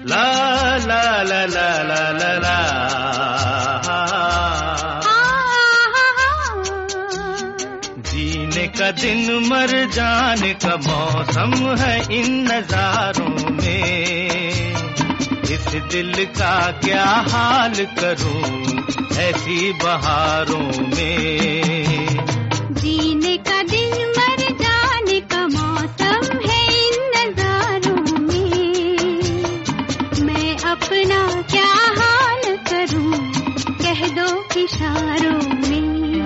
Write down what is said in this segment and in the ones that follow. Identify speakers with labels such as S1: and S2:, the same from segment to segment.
S1: ला ला ला ला ला ला ला। जीने का दिन मर जाने का मौसम है इन नजारों में, इस दिल का क्या हाल करूं ऐसी बहारों में।
S2: जीने का दिन मर जाने का मौसम है इन नजारों में, मैं अपना क्या हाल करूं कह दो इशारों में।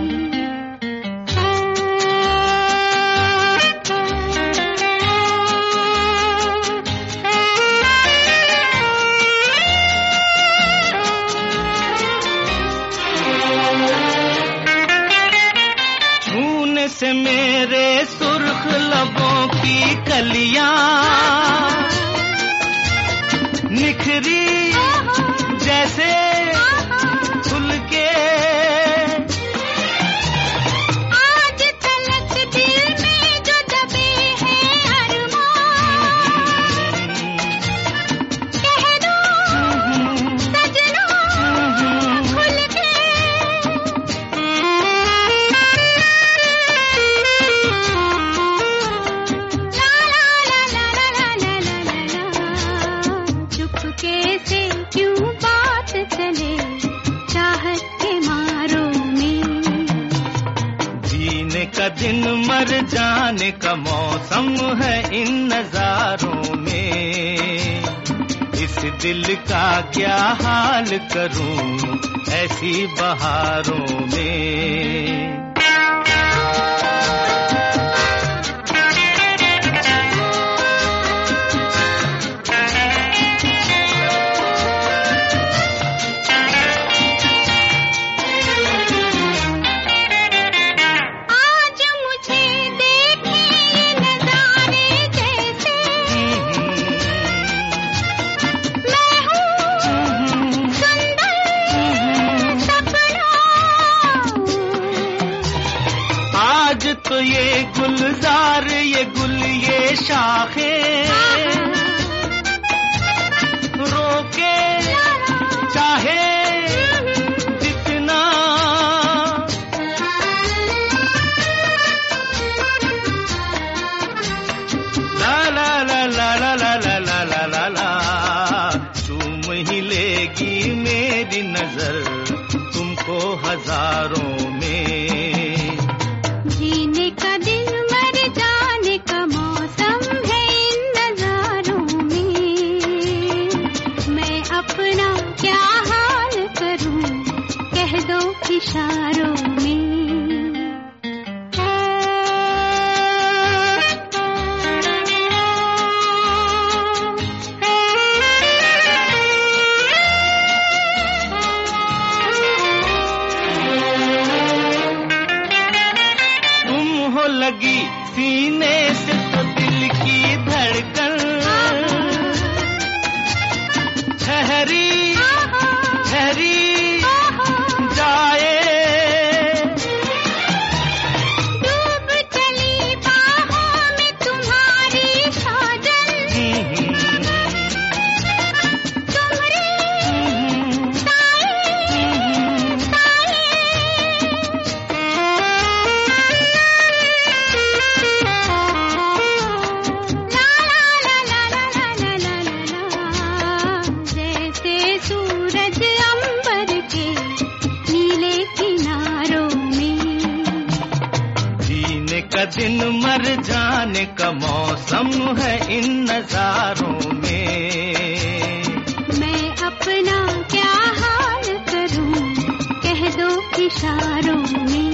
S1: से मेरे सुर्ख लबों की कलियां निखरी जैसे फूल के,
S2: आज तलक दिल में जो दबे हैं अरमान, कह दो सजना खुल के। कैसे क्यों बात चले चाहत के मारों में।
S1: जीने का दिन मर जाने का मौसम है इन नजारों में, इस दिल का क्या हाल करूं ऐसी बहारों में। तो ये गुलजार ये गुल ये शाखें रोके चाहे जितना, ला ला ला ला ला ला ला ला ला ला ला। चूम ही लेगी मेरी नजर तुमको हजारों में।
S2: जीने का दिन मर जाने का मौसम है इन नजारों में, मैं अपना क्या हाल करूं कह दो इशारों में।
S1: लगी सीने से तो दिल की धड़कन ठहरी ठहरी जाए,
S2: डूब चली बाहों में तुम्हारी साजन, तुम्हारे सूरज अंबर के नीले किनारों में।
S1: जीने का दिन मर जाने का मौसम है इन नजारों में,
S2: मैं अपना क्या हाल करूं कह दो इशारों में।